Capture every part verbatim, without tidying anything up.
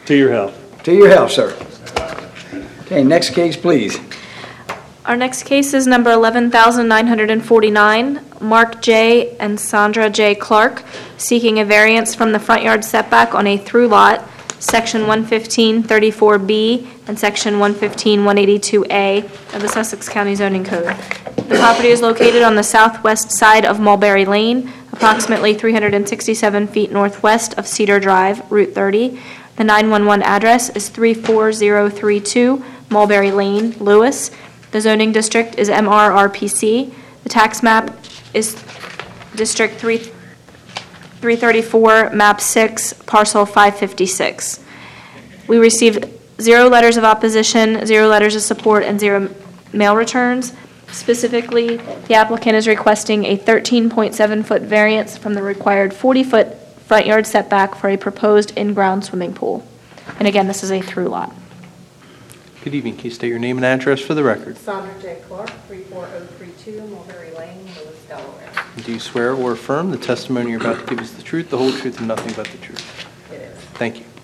To your health. To your health, sir. Okay, next case, please. Our next case is number eleven thousand nine hundred forty-nine, Mark J. and Sandra J. Clark, seeking a variance from the front yard setback on a through lot, Section one fifteen thirty-four B and Section one fifteen one eighty-two A of the Sussex County Zoning Code. The property is located on the southwest side of Mulberry Lane, approximately three hundred sixty-seven feet northwest of Cedar Drive, Route thirty. The nine one one address is three four zero three two Mulberry Lane, Lewis. The zoning district is M R R P C. The tax map is District three thirty-four, Map six, Parcel five fifty-six. We received zero letters of opposition, zero letters of support, and zero mail returns. Specifically, the applicant is requesting a thirteen point seven foot variance from the required forty foot front yard setback for a proposed in-ground swimming pool. And again, this is a through lot. Good evening. Can you state your name and address for the record? Sandra J. Clark, three four zero three two Mulberry Lane, Lewis, Delaware. Do you swear or affirm the testimony you're about to give is the truth, the whole truth, and nothing but the truth? It is. Thank you.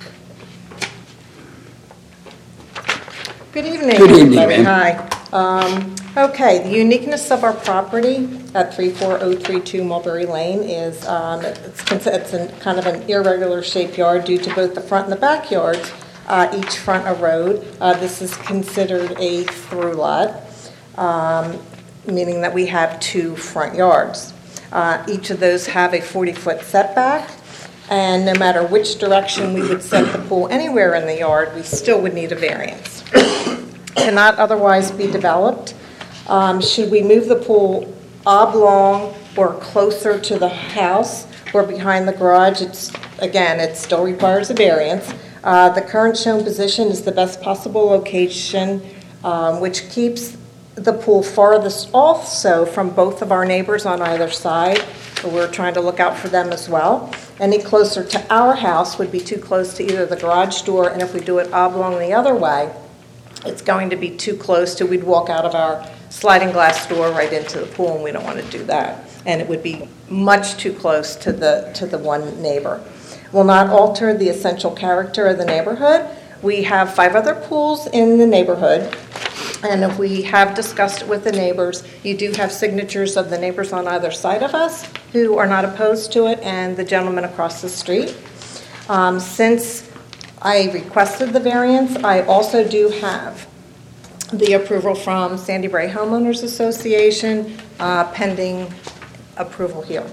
Good evening. Good evening, everybody. ma'am. Hi. Um, okay, the uniqueness of our property at three four zero three two Mulberry Lane is um, it's, cons- it's in kind of an irregular shaped yard due to both the front and the backyards. Uh, each front a road. Uh, this is considered a through lot, um, meaning that we have two front yards. Uh, each of those have a forty foot setback, and no matter which direction we would set the pool anywhere in the yard, we still would need a variance. Cannot otherwise be developed. Um, should we move the pool oblong or closer to the house or behind the garage, it's again, it still requires a variance. Uh, the current shown position is the best possible location, um, which keeps the pool farthest also from both of our neighbors on either side. So we're trying to look out for them as well. Any closer to our house would be too close to either the garage door, and if we do it oblong the other way, it's going to be too close to, we'd walk out of our sliding glass door right into the pool, and we don't want to do that. And it would be much too close to the to the one neighbor. Will not alter the essential character of the neighborhood. We have five other pools in the neighborhood, and if we have discussed it with the neighbors, you do have signatures of the neighbors on either side of us who are not opposed to it, and the gentleman across the street. Um, since I requested the variance, I also do have the approval from Sandy Bray Homeowners Association uh, pending approval here.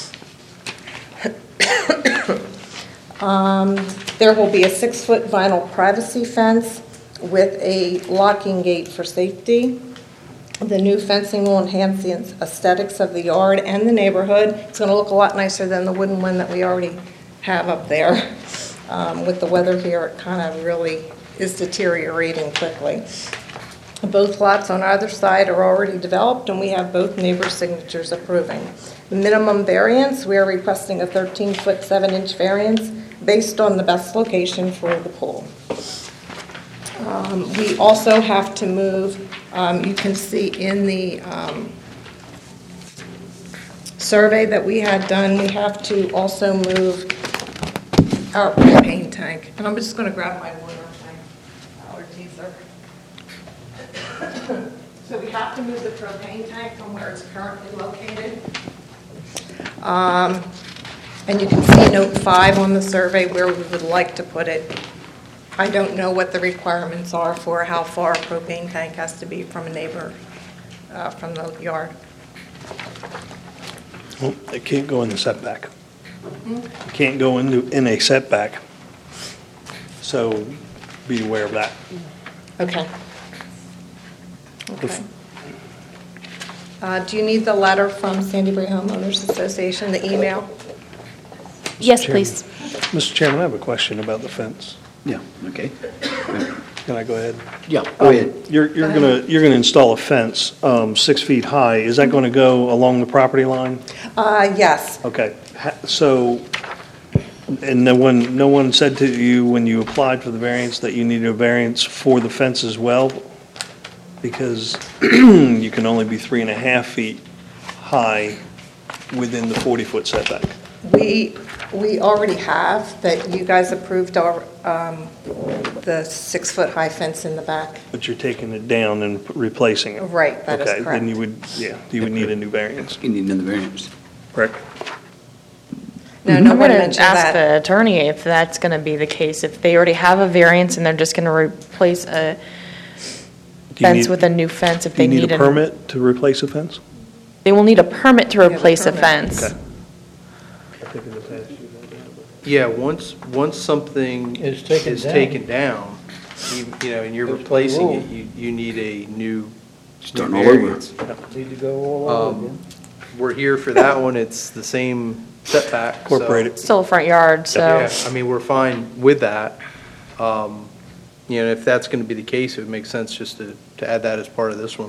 Um, there will be a six-foot vinyl privacy fence with a locking gate for safety. The new fencing will enhance the aesthetics of the yard and the neighborhood. It's going to look a lot nicer than the wooden one that we already have up there. Um, with the weather here, it kind of really is deteriorating quickly. Both lots on either side are already developed, and we have both neighbors' signatures approving. The minimum variance, we are requesting a thirteen foot seven inch variance based on the best location for the pool. Um, we also have to move, um, you can see in the um, survey that we had done, we have to also move our propane tank. And I'm just going to grab my water tank. Allergies are. So we have to move the propane tank from where it's currently located. Um, and you can see note five on the survey where we would like to put it. I don't know what the requirements are for how far a propane tank has to be from a neighbor, uh, from the yard. Well, it can't go in the setback. It can't go into, in a setback. So be aware of that. Okay. Okay. Uh, do you need the letter from Sandy Bray Homeowners Association, the email? Yes, Chairman. please. Mister Chairman, I have a question about the fence. Yeah, okay. Can I go ahead? Yeah, go Um, ahead. You're, you're Go gonna, you're gonna install a fence, um, six feet high. Is that gonna go along the property line? Uh, yes. Okay, Ha- so, and no one, no one said to you when you applied for the variance that you needed a variance for the fence as well? Because you can only be three and a half feet high within the forty-foot setback. We, We already have, that you guys approved our, um, the six-foot-high fence in the back. But you're taking it down and p- replacing it. Right, that is Okay, then you correct. would, yeah, you would need a new variance, You need another variance. correct? No, I'm no one going mentioned to ask that. the attorney if that's going to be the case. If they already have a variance and they're just going to replace a Do you fence need- with a new fence, if Do they you need need a an- permit to replace a fence? They will need a permit to Yeah, the replace a permit. fence. Okay. Yeah, once, once something Is taken is down. taken down, you you know, and you're That's the replacing rule. it, you, you need a new Starting all over. variance. Need to go all over Um, again. We're here for that one, it's the same setback. so- Incorporate it. Still a front yard, so. Yeah, I mean, we're fine with that. Um, You know, if that's going to be the case, it would make sense just to, to add that as part of this one.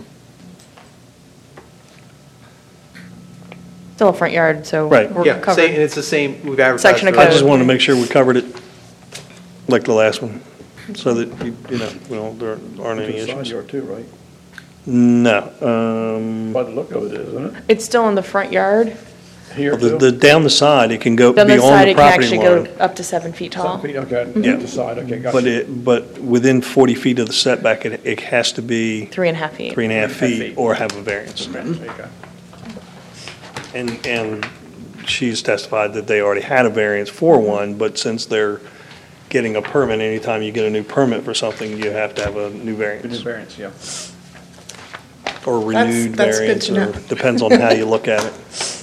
Still a front yard, so. Right. we're Yeah, same- and covered. it's the same, we've advertised. Section of for I that. just wanted to make sure we covered it like the last one, so that, you you know, we don't, there aren't any It's a side issues. yard too, right? No, um, By the look of it, isn't it? It's still in the front yard. Here the, too? the, down the side, it can go On the beyond side, the it can property actually go line. up to seven feet tall. Seven feet, okay, Yeah. the side, okay, got But you. it, but within forty feet of the setback, it, it has to be Three and a half feet. three and a half Three and a half feet feet. or have a variance. Okay, there you go. And, and she's testified that they already had a variance for one, but since they're getting a permit, anytime you get a new permit for something, you have to have a new Good variance. variance, yeah. Or That's- renewed that's good variance, to or know. depends on how you look at it.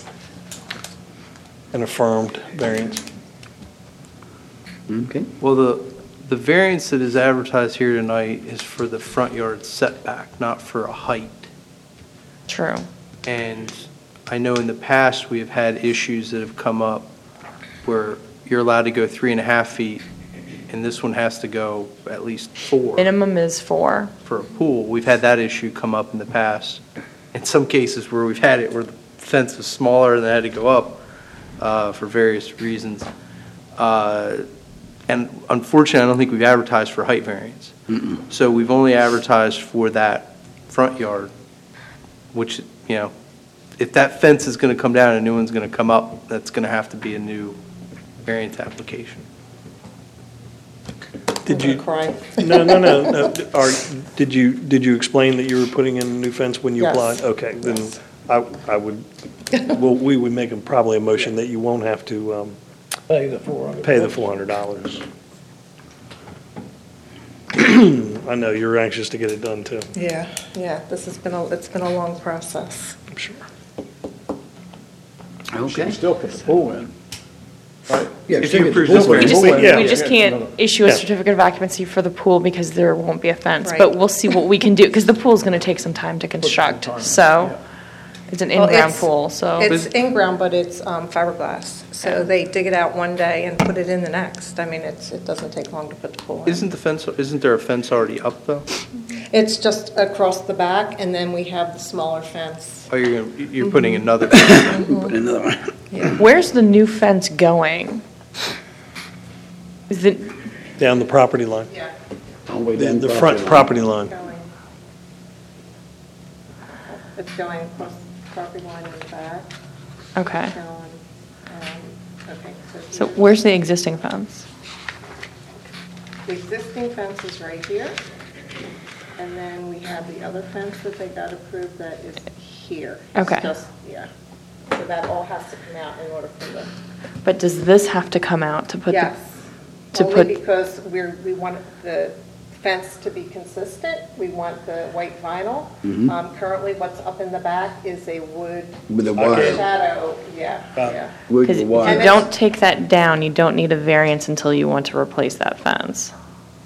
An affirmed variance. Okay. Well, the, the variance that is advertised here tonight is for the front yard setback, not for a height. True. And I know in the past, we have had issues that have come up where you're allowed to go three and a half feet, and this one has to go at least four Minimum is four. for a pool. We've had that issue come up in the past. In some cases where we've had it where the fence is smaller and they had to go up uh, for various reasons. Uh, And unfortunately, I don't think we've advertised for height variance. So we've only advertised for that front yard, which, you know, if that fence is going to come down and a new one's going to come up, that's going to have to be a new variance application. Did I'm you, gonna cry. no, no, no, no, are, did you, did you explain that you were putting in a new fence when you Yes. applied? Okay, then I, I would, well, we would make a- probably a motion that you won't have to, um, Pay the four hundred. pay the four hundred dollars. I know, you're anxious to get it done too, Yeah, yeah, this has been, a it's been a long process. I'm sure. She Okay. can still put the pool in, right? Yeah, If still you get the approve pool this variance. We just, Yeah. we just can't another- issue a Yeah. certificate of occupancy for the pool because there won't be a fence. Right. But we'll see what we can do, because the pool's going to take some time to construct. time, So yeah. it's an Well, in-ground it's- pool, so. It's in-ground, but it's um, fiberglass. So they dig it out one day and put it in the next. I mean, it's, it doesn't take long to put the pool in. Isn't the fence, isn't there a fence already up, though? It's just across the back, and then we have the smaller fence. Oh, you're, gonna- you're putting Mm-hmm. another, Put another one. Where's the new fence going? Is it, Down the property line, Yeah. All the way the down the front property line. Going, it's going across the property line in the back. okay. Going, um, okay, So here. where's the existing fence? The existing fence is right here, and then we have the other fence that they got approved that is here. It's Okay. just- Yeah, so that all has to come out in order for the, But does this have to come out to put? the- yes. to Only put- because we're, we want the fence to be consistent, we want the white vinyl. Um, Currently, what's up in the back is a wood With a wire. shadow, yeah, yeah. Wood Because with if wire. you don't take that down, you don't need a variance until you want to replace that fence.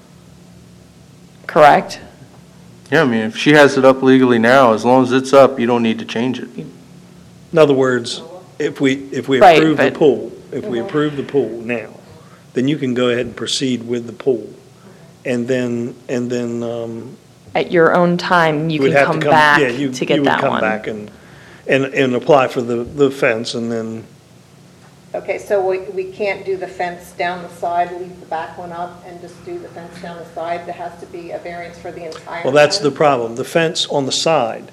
Correct? yeah, I mean, if she has it up legally now, as long as it's up, you don't need to change it. In other words, if we, if we Right, approve the but- pool, if we approve the pool now, then you can go ahead and proceed with the pool. And then, and then, um, At your own time, you would can have to come come, back yeah, you, to you get would that come one. back and, and, and apply for the, the fence and then, Okay, so we, we can't do the fence down the side, leave the back one up, and just do the fence down the side? There has to be a variance for the entire well, that's the fence? problem. The fence on the side,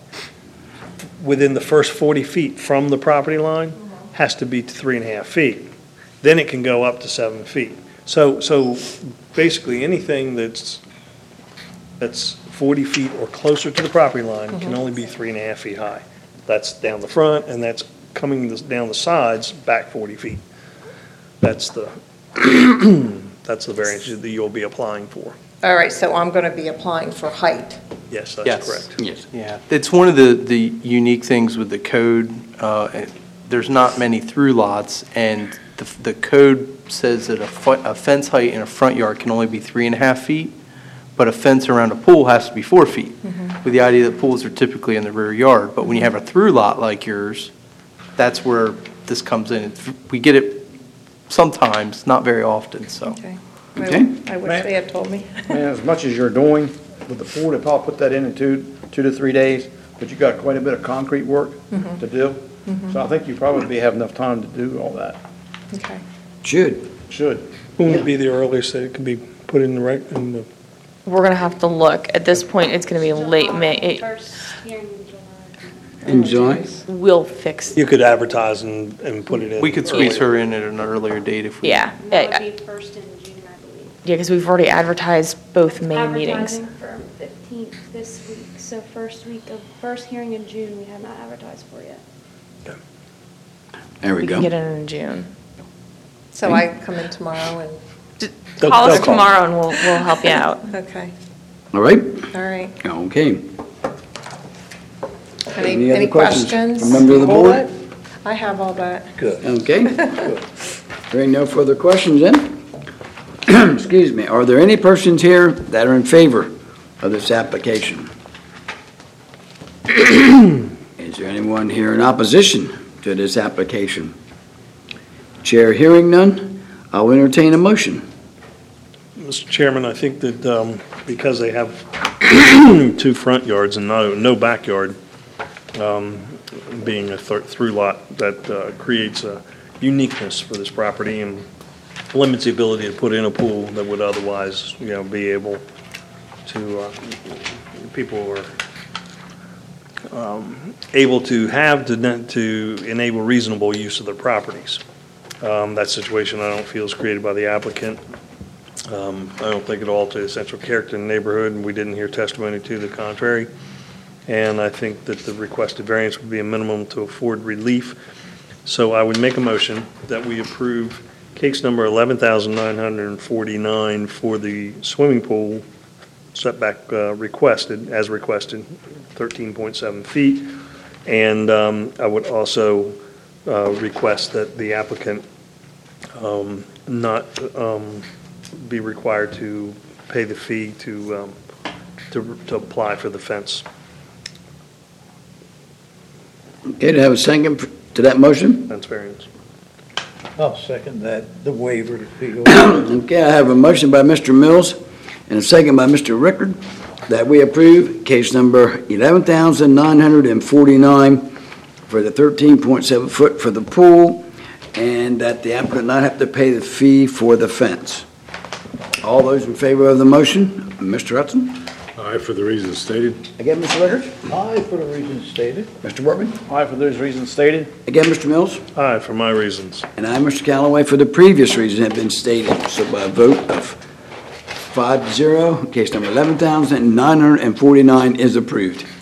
within the first forty feet from the property line, has to be three and a half feet. then it can go up to seven feet. So, so basically, anything that's, that's forty feet or closer to the property line can only be three and a half feet high. That's down the front, and that's coming this- down the sides, back forty feet. That's the, that's the variance that you'll be applying for. All right, so I'm going to be applying for height. Yes, that's Yes. correct. Yes. Yeah, it's one of the, the unique things with the code. uh, it- There's not many through lots, and the, the code says that a fu- a fence height in a front yard can only be three and a half feet, but a fence around a pool has to be four feet, with the idea that pools are typically in the rear yard. But when you have a through lot like yours, that's where this comes in. It's- We get it sometimes, not very often, so. Okay. Okay. I wish they had told me. Man, as much as you're doing with the pool, they probably put that in in two, two to three days, but you got quite a bit of concrete work to do. So I think you probably have enough time to do all that. Okay. Should. Should. When would be the earliest that it could be put in the rec, in the, We're gonna have to look. At this point, it's gonna be late May. It- First hearing in July. In July? We'll fix, you could advertise and, and put it in. We could squeeze earlier. her in at an earlier date if we. yeah. And that Uh, would be first in June, I believe. Yeah, because we've already advertised both May meetings. Advertising for fifteenth this week, so first week of, first hearing in June, we have not advertised for yet. There we We go. can get it in June. So I come in tomorrow and, They'll- Call us they'll call. tomorrow and we'll, we'll help you out. okay, All right? all right. Okay. Any Any, other any questions questions? from member of the All board? that? I have all that. Good. Okay. Hearing no further questions then? Excuse me. Are there any persons here that are in favor of this application? Is there anyone here in opposition to this application? Chair hearing none, I'll entertain a motion. Mister Chairman, I think that um, because they have two front yards and no, no backyard, um, being a thir- through lot, that uh, creates a uniqueness for this property and limits the ability to put in a pool that would otherwise, you know, be able to, uh, people are um, able to have to, to enable reasonable use of their properties. Um, That situation, I don't feel, is created by the applicant. Um, I don't think it alters the essential character in the neighborhood, and we didn't hear testimony to the contrary. And I think that the requested variance would be a minimum to afford relief. So I would make a motion that we approve case number eleven thousand nine hundred forty-nine for the swimming pool setback uh, requested, as requested, thirteen point seven feet. And um, I would also uh, request that the applicant um, not um, be required to pay the fee to, um, to, to apply for the fence. Okay, to have a second to that motion? Fence variance. I'll second that, the waiver to be. Okay, I have a motion by Mister Mills and a second by Mister Rickard that we approve case number eleven thousand nine hundred forty-nine for the thirteen point seven foot for the pool, and that the applicant not have to pay the fee for the fence. All those in favor of the motion, Mister Hudson? Aye, for the reasons stated. Again, Mister Rickard? Aye, for the reasons stated. Mister Workman? Aye, for those reasons stated. Again, Mister Mills? Aye, for my reasons. And I, Mister Callaway, for the previous reasons have been stated. So by a vote of five to zero, case number eleven thousand nine hundred forty-nine is approved.